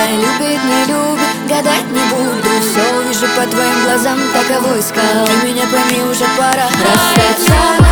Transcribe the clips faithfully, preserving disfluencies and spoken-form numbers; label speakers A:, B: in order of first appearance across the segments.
A: любит, не любит, гадать не буду. Все вижу по твоим глазам, таковой искал. Ты меня пойми, уже пора расстаться.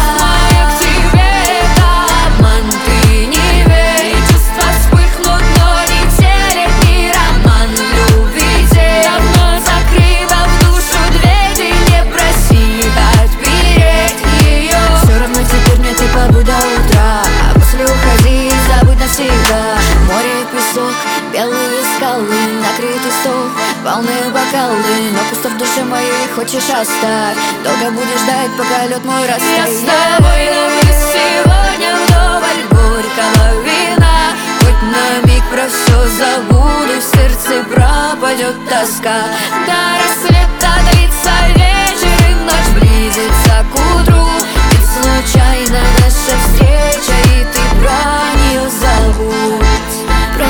A: Белые скалы, накрытый стол, полные бокалы, но пусто в душе моей, хочешь оставь. Долго будешь ждать, пока лед мой растает.
B: Я с тобой напьюсь сегодня вдоволь горького вина. Хоть на миг про все забуду, в сердце пропадет тоска. До рассвета длится вечер, и ночь близится к утру. Ведь случайно наша встреча, и ты про нее забудь. Про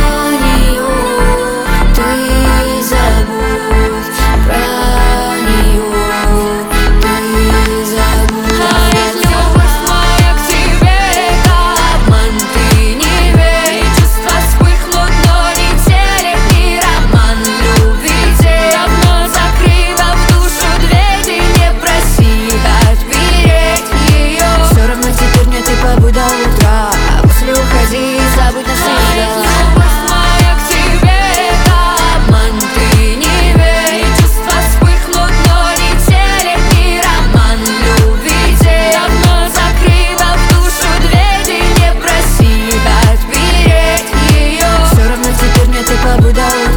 A: до утра, а после уходи, забудь навсегда.
B: Любовь моя к тебе — это обман, ты не верь. Чувства вспыхнут, но летели, не роман любви. Давно закрыла в душу дверь, и не проси отпереть ее.
A: Все равно теперь мне ты побудал.